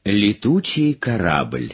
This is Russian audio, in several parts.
Летучий корабль.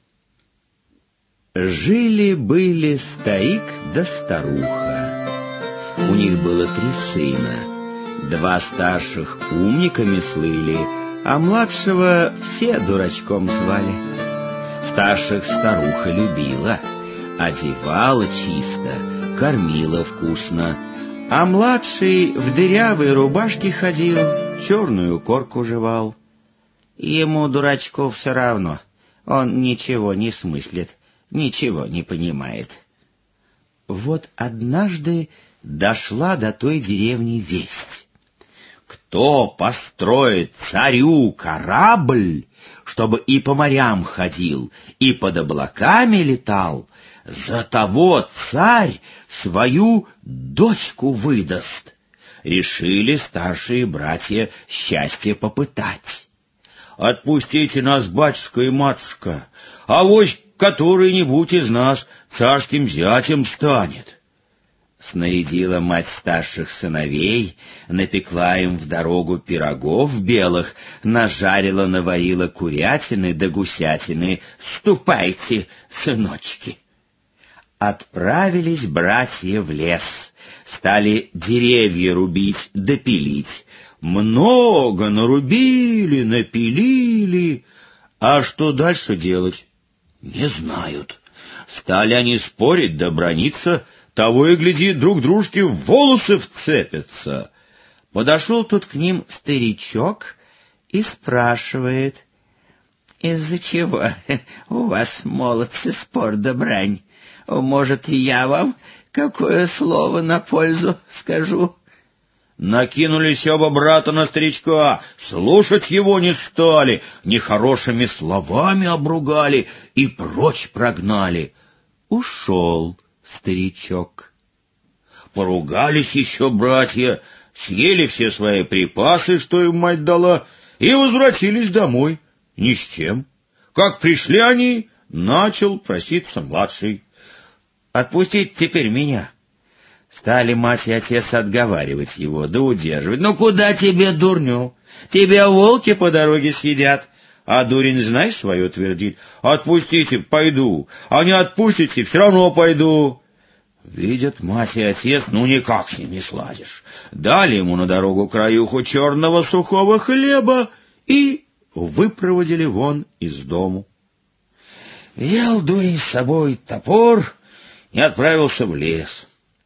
Жили-были старик да старуха. У них было 3 сына. 2 старших умниками слыли, а младшего все дурачком звали. Старших старуха любила, одевала чисто, кормила вкусно, а младший в дырявой рубашке ходил, черную корку жевал. Ему, дурачку, все равно, он ничего не смыслит, ничего не понимает. Вот однажды дошла до той деревни весть. Кто построит царю корабль, чтобы и по морям ходил, и под облаками летал, за того царь свою дочку выдаст. Решили старшие братья счастье попытать. «Отпустите нас, батюшка и матушка, авось который-нибудь из нас царским зятем станет». Снарядила мать старших сыновей, напекла им в дорогу пирогов белых, нажарила, наварила курятины да гусятины. «Ступайте, сыночки». Отправились братья в лес, стали деревья рубить да пилить. Много нарубили, напилили, а что дальше делать, не знают. Стали они спорить да браниться, того и гляди, друг дружке в волосы вцепятся. Подошел тут к ним старичок и спрашивает: «Из-за чего у вас, молодцы, спор да брань? Может, я вам какое слово на пользу скажу?» Накинулись оба брата на старичка, слушать его не стали, нехорошими словами обругали и прочь прогнали. Ушел старичок. Поругались еще братья, съели все свои припасы, что им мать дала, и возвратились домой ни с чем. Как пришли они, начал проситься младший: «Отпустите теперь меня». Стали мать и отец отговаривать его, да удерживать. «Ну куда тебе, дурню? Тебя волки по дороге съедят». А дурень, знай, свое твердит: «Отпустите, пойду, а не отпустите, все равно пойду». Видят мать и отец, ну никак с ним не сладишь. Дали ему на дорогу краюху черного сухого хлеба и выпроводили вон из дому. Взял дурень с собой топор и отправился в лес.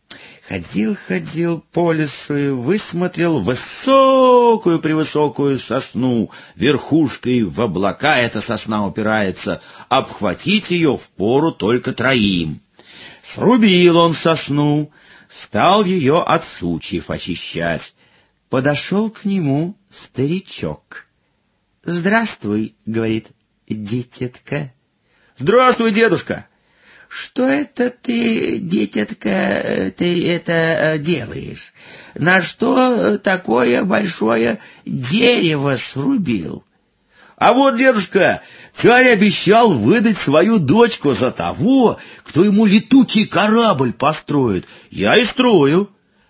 Ходил по лесу и высмотрел высокую-превысокую сосну. Верхушкой в облака эта сосна упирается, обхватить ее впору только 3. Срубил он сосну, стал ее от сучьев очищать. Подошел к нему старичок. «Здравствуй, — говорит, — дитятка». «Здравствуй, дедушка». «Что это ты, дитятка, ты это делаешь? На что такое большое дерево срубил?» «А вот, дедушка, царь обещал выдать свою дочку за того, кто ему летучий корабль построит. Я и строю».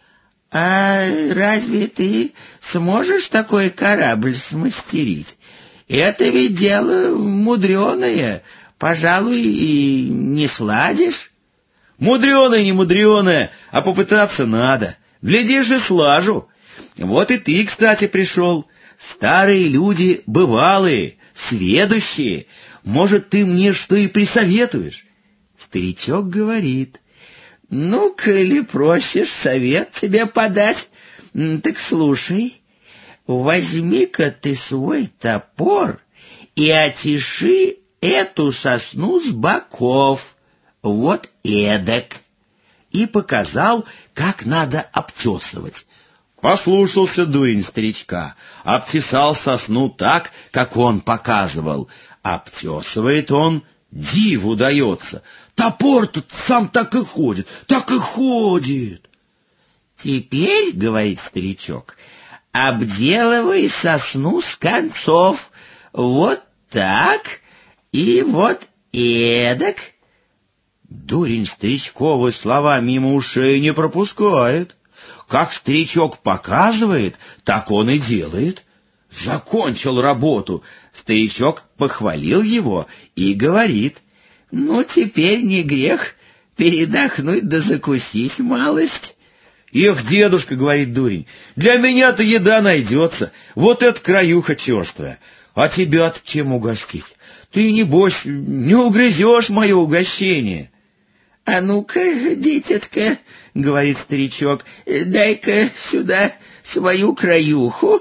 «А разве ты сможешь такой корабль смастерить? Это ведь дело мудреное. Пожалуй, и не сладишь». «Мудреное, не мудреное, а попытаться надо. Глядишь, и слажу. Вот и ты, кстати, пришел. Старые люди бывалые, сведущие. Может, ты мне что и присоветуешь?» Старичок говорит: «Ну, коли просишь совет тебе подать, так слушай. Возьми-ка ты свой топор и отиши эту сосну с боков, вот эдак». И показал, как надо обтесывать. Послушался дурень старичка, обтесал сосну так, как он показывал. Обтесывает он, диву дается. Топор-то сам так и ходит, так и ходит. «Теперь, — говорит старичок, — обделывай сосну с концов, вот так и вот эдак». Дурень старичковы слова мимо ушей не пропускает. Как старичок показывает, так он и делает. закончил работу. Старичок похвалил его и говорит: «Ну, теперь не грех передохнуть да закусить малость». «Эх, дедушка, — говорит дурень, — для меня-то еда найдется, вот это краюха черствая, а тебя-то чем угостить? Ты, небось, не угрызешь мое угощение». «А ну-ка, дитятка, — говорит старичок, — дай-ка сюда свою краюху».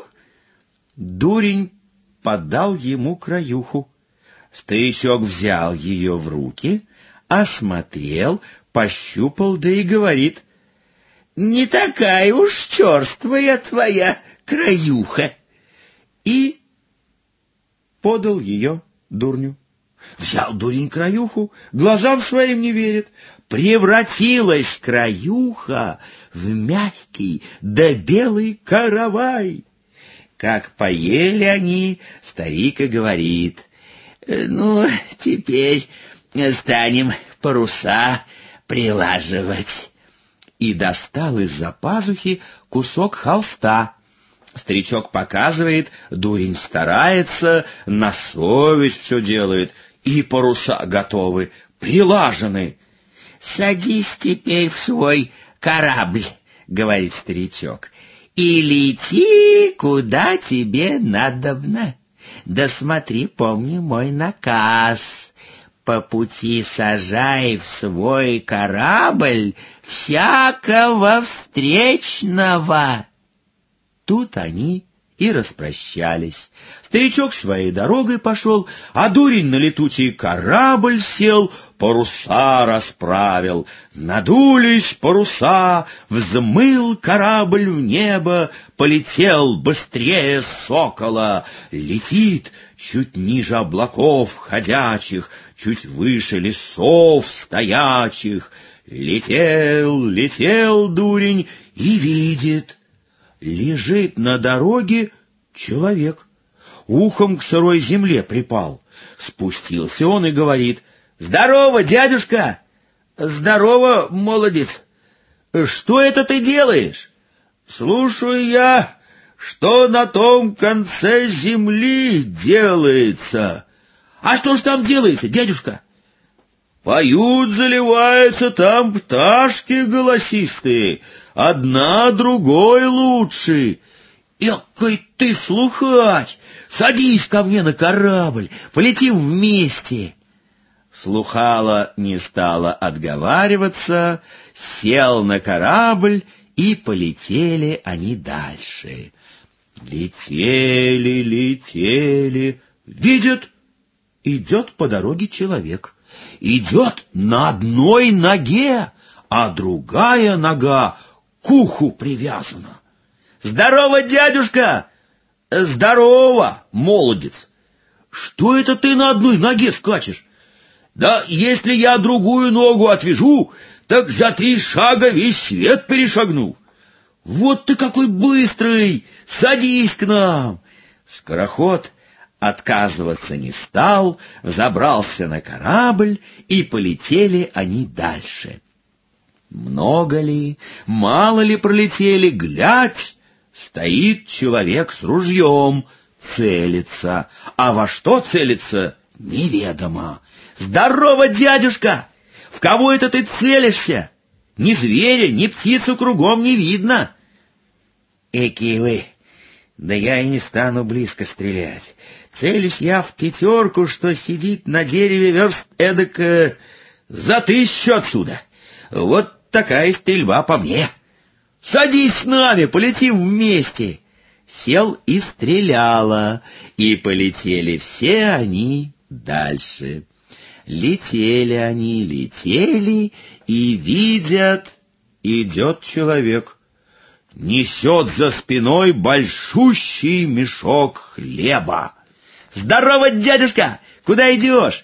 Дурень подал ему краюху. Старичок взял ее в руки, осмотрел, пощупал, да и говорит: «Не такая уж черствая твоя краюха». И подал ее дурню. Взял дурень краюху, глазам своим не верит. Превратилась краюха в мягкий да белый каравай. Как поели они, старик и говорит: «Ну, теперь станем паруса прилаживать». И достал из-за пазухи кусок холста. Старичок показывает, дурень старается, на совесть все делает, и паруса готовы, прилажены. «Садись теперь в свой корабль, — говорит старичок, — и лети, куда тебе надобно. Да смотри, помни мой наказ. По пути сажай в свой корабль всякого встречного». Тут они и распрощались. Старичок своей дорогой пошел, а дурень на летучий корабль сел, паруса расправил. Надулись паруса, взмыл корабль в небо, полетел быстрее сокола. Летит чуть ниже облаков ходячих, чуть выше лесов стоячих. Летел, летел дурень и видит: лежит на дороге человек, ухом к сырой земле припал. Спустился он и говорит: «Здорово, дядюшка!» «Здорово, молодец! Что это ты делаешь?» «Слушаю я, что на том конце земли делается». «А что ж там делается, дядюшка?» «Поют, заливаются там пташки голосистые, одна другой лучше». «Экой ты слухач! Садись ко мне на корабль, полетим вместе». Слухало не стала отговариваться, сел на корабль, и полетели они дальше. Летели, летели, видят, идет по дороге человек. Идет на одной ноге, а другая нога к уху привязана. «Здорово, дядюшка!» «Здорово, молодец!» «Что это ты на одной ноге скачешь?» «Да если я другую ногу отвяжу, так за 3 шага весь свет перешагну». «Вот ты какой быстрый! Садись к нам!» Скороход отказываться не стал, взобрался на корабль, и полетели они дальше. Много ли, мало ли пролетели, глядь, стоит человек с ружьем, целится, а во что целится, неведомо. «Здорово, дядюшка! В кого это ты целишься? Ни зверя, ни птицу кругом не видно». «Эки вы! Да я и не стану близко стрелять. Целюсь я в тетерку, что сидит на дереве верст эдак за 1000 отсюда. Вот такая стрельба по мне. Садись с нами, полетим вместе». Сел и стреляла, и полетели все они дальше. Летели они, летели, и видят, идет человек. Несет за спиной большущий мешок хлеба. «Здорово, дядюшка! Куда идешь?»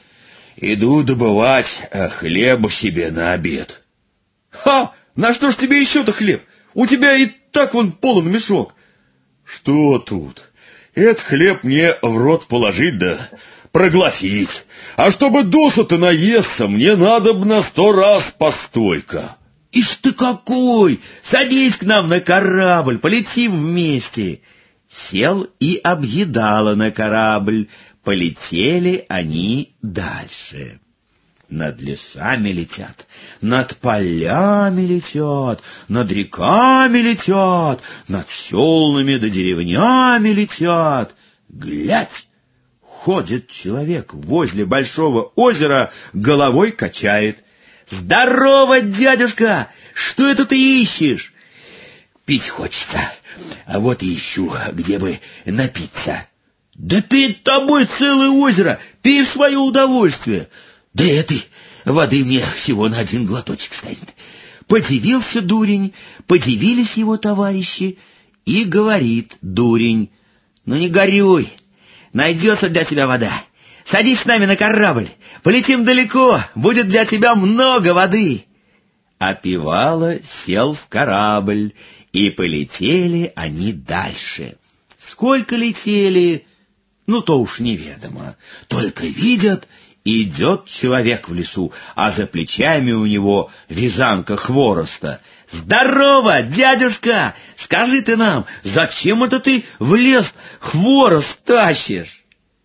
«Иду добывать хлеба себе на обед». «Ха! На что ж тебе еще-то хлеб? У тебя и так вон полон мешок». «Что тут? Это хлеб мне в рот положить да проглотить. А чтобы досыта наесться, мне надобно 100 раз постойка». «Ишь ты какой! Садись к нам на корабль, полетим вместе». сел и объедала на корабль. Полетели они дальше. Над лесами летят, над полями летят, над реками летят, над селами да деревнями летят. Глядь! Ходит человек возле большого озера, головой качает. «Здорово, дядюшка! Что это ты ищешь?» «Пить хочется, а вот и ищу, где бы напиться». «Да перед тобой целое озеро, пей в свое удовольствие». «Да этой воды мне всего на один глоточек станет». Подивился дурень, подивились его товарищи, и говорит дурень: «Ну не горюй, найдется для тебя вода. Садись с нами на корабль, полетим далеко, будет для тебя много воды». Опевало сел в корабль, и полетели они дальше. Сколько летели, то уж неведомо. Только видят, идет человек в лесу, а за плечами у него вязанка хвороста. «Здорово, дядюшка! Скажи ты нам, зачем это ты в лес хворост тащишь?»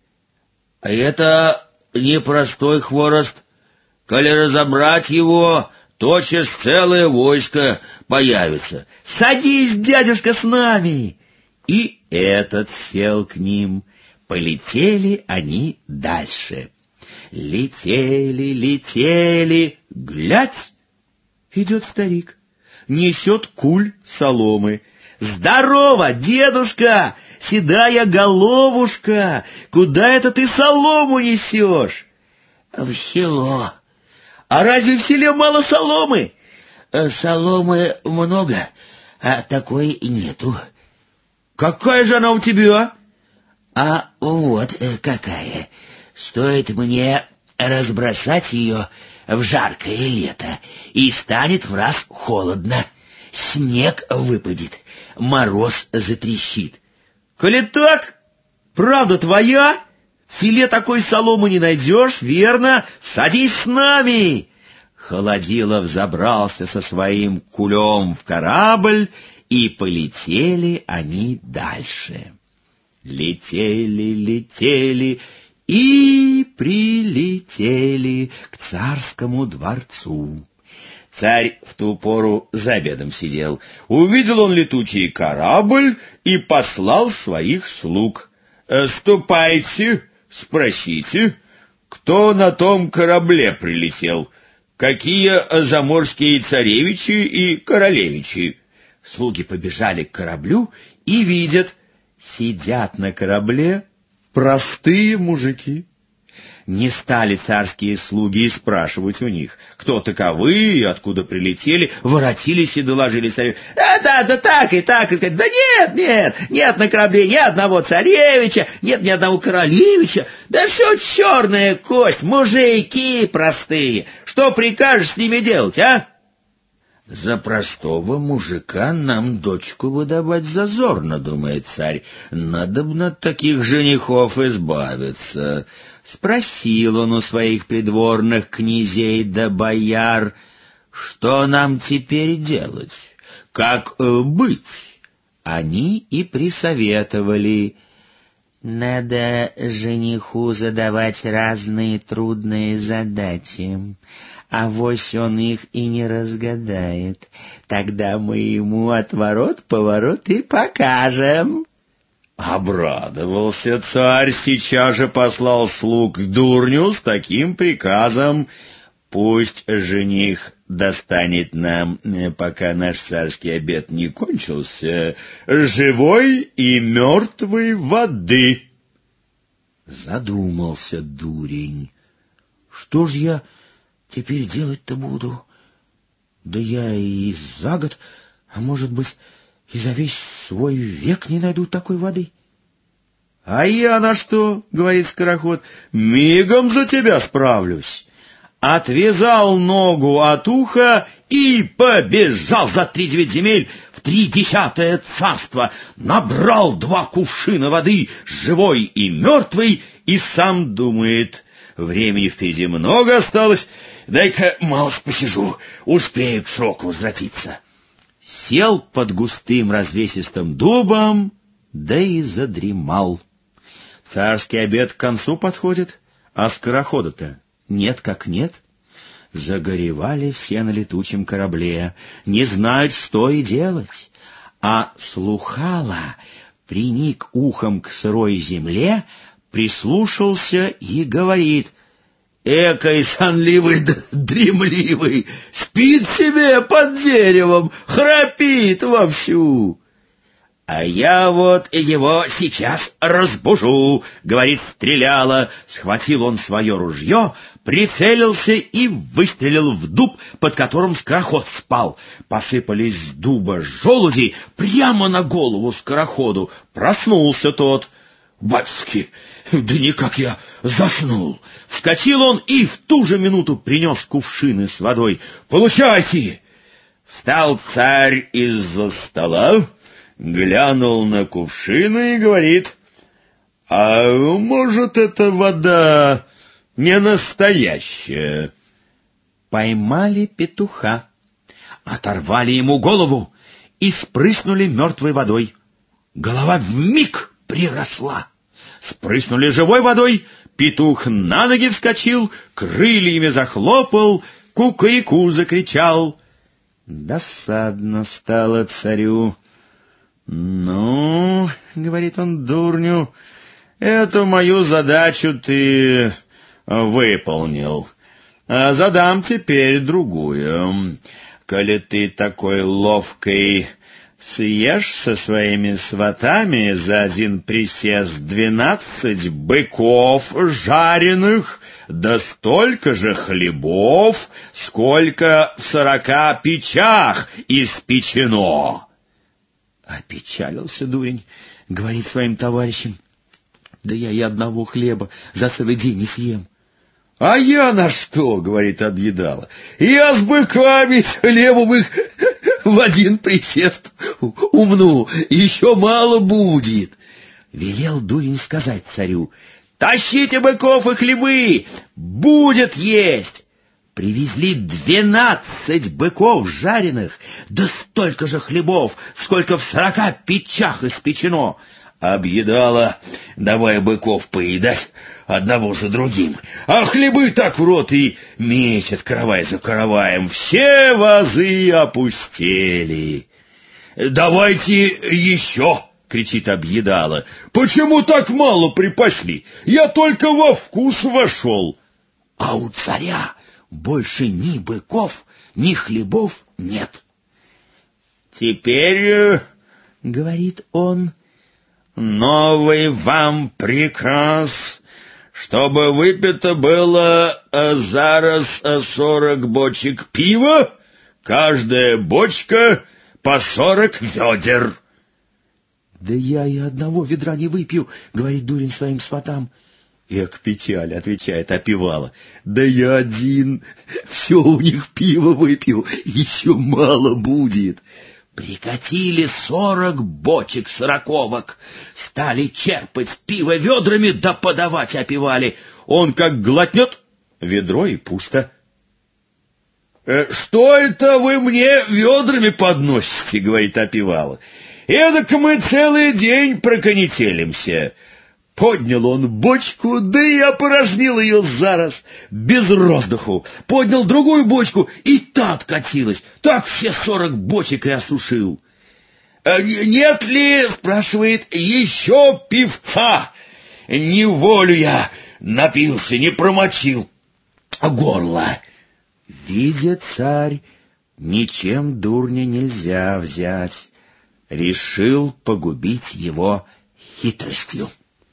«Это непростой хворост. Коли разобрать его, тотчас целое войско появится». «Садись, дядюшка, с нами!» И этот сел к ним. Полетели они дальше. Летели, летели, глядь! Идет старик, несет куль соломы. «Здорово, дедушка! Седая головушка! Куда это ты солому несешь?» «В село». «А разве в селе мало соломы?» «Соломы много, а такой нету». «Какая же она у тебя?» «А вот какая. Стоит мне разбросать ее в жаркое лето, и станет враз холодно. Снег выпадет, мороз затрещит». «Коли так, правда твоя? В селе такой соломы не найдешь, верно? Садись с нами!» Холодилов забрался со своим кулем в корабль, и полетели они дальше. Летели, летели и прилетели к царскому дворцу. Царь в ту пору за обедом сидел. Увидел он летучий корабль и послал своих слуг. «Ступайте, спросите, кто на том корабле прилетел, какие заморские царевичи и королевичи». Слуги побежали к кораблю и видят, сидят на корабле простые мужики. Не стали царские слуги спрашивать у них, кто таковы и откуда прилетели, воротились и доложили царю. Да так и так. И сказать: «Да нет на корабле ни одного царевича, нет ни одного королевича, да все черная кость, мужики простые. Что прикажешь с ними делать, а?» «За простого мужика нам дочку выдавать зазорно, — думает царь, — надобно от таких женихов избавиться». Спросил он у своих придворных князей да бояр: «Что нам теперь делать? Как быть?» Они и присоветовали: «Надо жениху задавать разные трудные задачи. Авось он их и не разгадает. Тогда мы ему отворот-поворот и покажем». Обрадовался царь, сейчас же послал слуг к дурню с таким приказом: «Пусть жених достанет нам, пока наш царский обед не кончился, живой и мертвой воды». Задумался дурень. «Что ж я теперь делать-то буду? Да я и за год, а может быть, и за весь свой век не найду такой воды». «А я на что, — говорит скороход, — мигом за тебя справлюсь». Отвязал ногу от уха и побежал за 3-9 земель в 30-е царство, набрал 2 кувшина воды, живой и мертвой, и сам думает: времени впереди много осталось, дай-ка малость посижу, успею к сроку возвратиться. Сел под густым развесистым дубом, да и задремал. Царский обед к концу подходит, а скорохода-то нет как нет. Загоревали все на летучем корабле, не знают, что и делать. А Слухало приник ухом к сырой земле, прислушался и говорит: «Экой сонливый да дремливый, спит себе под деревом, храпит вовсю». «А я вот его сейчас разбужу», — говорит Стреляло. Схватил он свое ружье, прицелился и выстрелил в дуб, под которым скороход спал. Посыпались с дуба желуди прямо на голову скороходу. Проснулся тот. «Батюшки, да никак я заснул!» Вскочил он и в ту же минуту принес кувшины с водой. «Получайте!» Встал царь из-за стола, глянул на кувшины и говорит: «А может, эта вода не настоящая?» Поймали петуха, оторвали ему голову и спрыснули мертвой водой. Голова вмиг приросла. Спрыснули живой водой, петух на ноги вскочил, крыльями захлопал, кукареку закричал. Досадно стало царю. «Ну, — говорит он дурню, — эту мою задачу ты выполнил. Задам теперь другую. Коли ты такой ловкий, съешь со своими сватами за один присест 12 быков жареных, да столько же хлебов, сколько в 40 печах испечено». Опечалился дурень, говорит своим товарищам: «Да я и одного хлеба за целый день не съем». «А я на что, — говорит Объедало, — я с быками, с хлебом их в один присест умну, еще мало будет». Велел дурень сказать царю: «Тащите быков и хлебы, будет есть». Привезли 12 быков жареных, да столько же хлебов, сколько в 40 печах испечено. Объедало давай быков поедать одного за другим, а хлебы так в рот и месяц каравай за караваем. Все вазы опустели. «Давайте еще!» — кричит Объедало. «Почему так мало припасли? Я только во вкус вошел». А у царя больше ни быков, ни хлебов нет. «Теперь, — говорит он, — новый вам приказ, чтобы выпито было зараз 40 бочек пива, каждая бочка по 40 ведер». «Да я и одного ведра не выпью, — говорит дурень своим сватам». «Эк, печаль, — отвечает Опевало, — да я один, все у них пиво выпью, еще мало будет». Прикатили 40 бочек сороковок, стали черпать пиво ведрами, да подавать Опевале. Он как глотнет, ведро и пусто. «Что это вы мне ведрами подносите? — говорит Опевало. — Эдак мы целый день проконетелимся». Поднял он бочку, да и опорожнил ее зараз, без роздуху. Поднял другую бочку, и та откатилась. Так все 40 бочек и осушил. «Нет ли, — спрашивает, — еще пивца? Неволю я напился, не промочил горло». Видит царь, ничем дурня нельзя взять. Решил погубить его хитростью.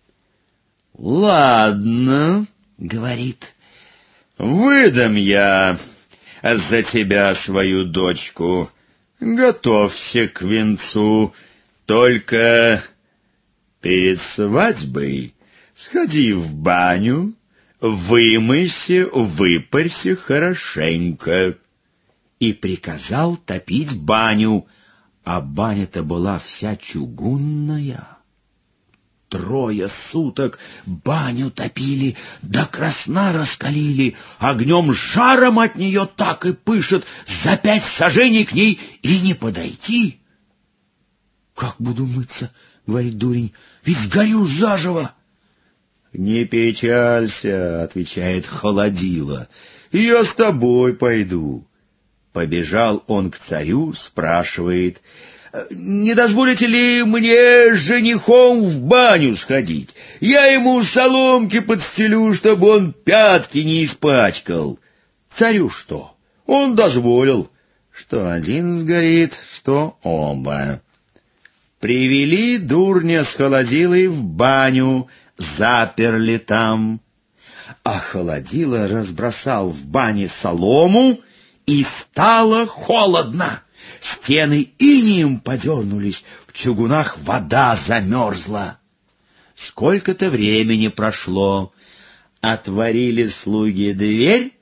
«Ладно, — говорит, — выдам я за тебя свою дочку. Готовься к венцу, только перед свадьбой сходи в баню, вымойся, выпарься хорошенько». И приказал топить баню, а баня-то была вся чугунная. 3 суток баню топили, до красна раскалили, огнем жаром от нее так и пышет, за 5 саженей к ней и не подойти. «Как буду мыться? — — говорит дурень, — ведь сгорю заживо. — Не печалься, — отвечает холодило, — я с тобой пойду. Побежал он к царю, спрашивает: «Не дозволите ли мне с женихом в баню сходить? Я ему соломки подстелю, чтобы он пятки не испачкал». Царю что? Он дозволил. Что один сгорит, что оба. Привели дурня с холодилой в баню, заперли там. А холодила разбросал в бане солому, и стало холодно. Стены инеем подернулись, в чугунах вода замерзла. Сколько-то времени прошло. Отворили слуги дверь.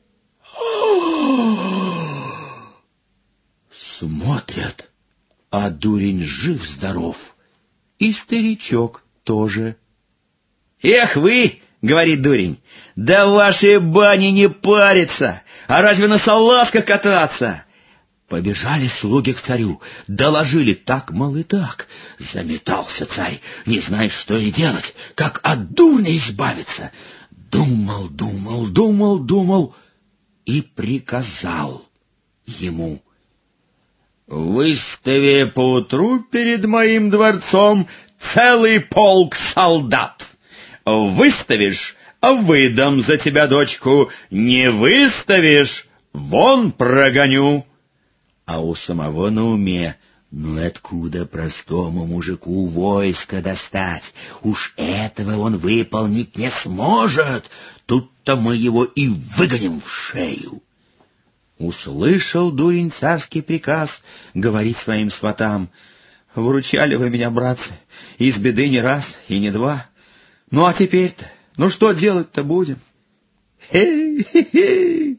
Смотрят, а дурень жив-здоров, и старичок тоже. — Эх вы, — говорит дурень, — да в вашей бане не париться, а разве на салазках кататься? Побежали слуги к царю, доложили так, мол, и так. Заметался царь, не знает, что и делать, как от дурня избавиться. Думал, думал, думал, думал и приказал ему: «Выстави поутру перед моим дворцом целый полк солдат. Выставишь — выдам за тебя дочку, не выставишь — вон прогоню». А у самого на уме: ну откуда простому мужику войско достать? Уж этого он выполнить не сможет. Тут-то мы его и выгоним в шею. Услышал дурень царский приказ, говорит своим сватам: «Выручали вы меня, братцы, из беды не раз и не два. Ну а теперь-то, ну что делать-то будем?» «Хе-хе-хе!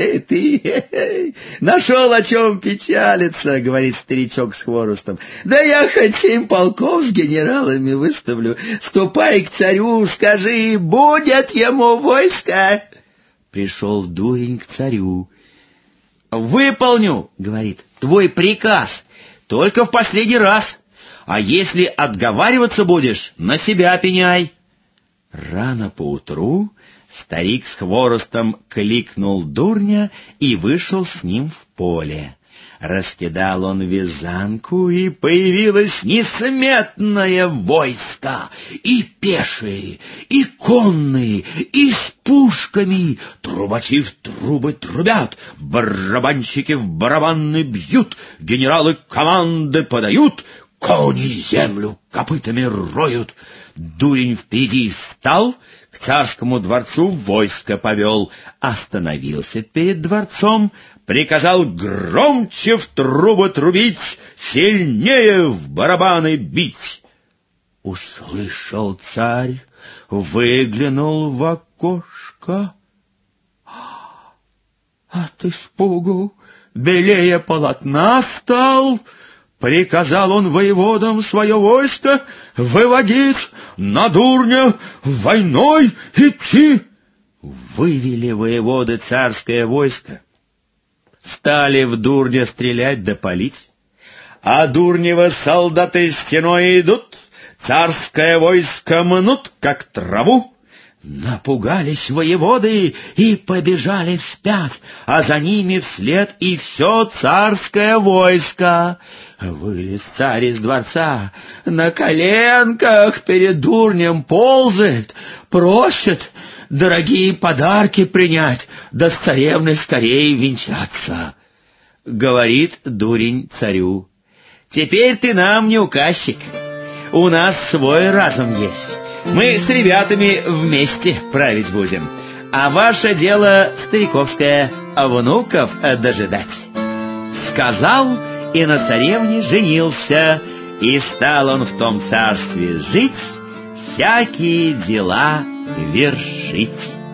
Ты нашел о чем печалиться, — говорит старичок с хворостом. — Да я хоть 7 полков с генералами выставлю. Ступай к царю, скажи, будет ему войско. Пришел дурень к царю. — Выполню, — говорит, — твой приказ, только в последний раз. А если отговариваться будешь, на себя пеняй. Рано поутру старик с хворостом кликнул дурня и вышел с ним в поле. Раскидал он вязанку, и появилось несметное войско, и пешие, и конные, и с пушками. Трубачи в трубы трубят, барабанщики в барабаны бьют, генералы команды подают, кони землю копытами роют. Дурень впереди стал, к царскому дворцу войско повел, остановился перед дворцом, приказал громче в трубы трубить, сильнее в барабаны бить. Услышал царь, выглянул в окошко. От испугу белее полотна стал. Приказал он воеводам свое войско выводить, на дурня войной идти. Вывели воеводы царское войско, стали в дурня стрелять да палить, а дурнева солдаты стеной идут, царское войско мнут, как траву. Напугались воеводы и побежали вспять, а за ними вслед и все царское войско. Вылез царь из дворца, на коленках перед дурнем ползает, просит дорогие подарки принять, да с царевной скорее венчаться. Говорит дурень царю: «Теперь ты нам не указчик, у нас свой разум есть. Мы с ребятами вместе править будем, а ваше дело стариковское — внуков дожидать». Сказал и на царевне женился, и стал он в том царстве жить, всякие дела вершить.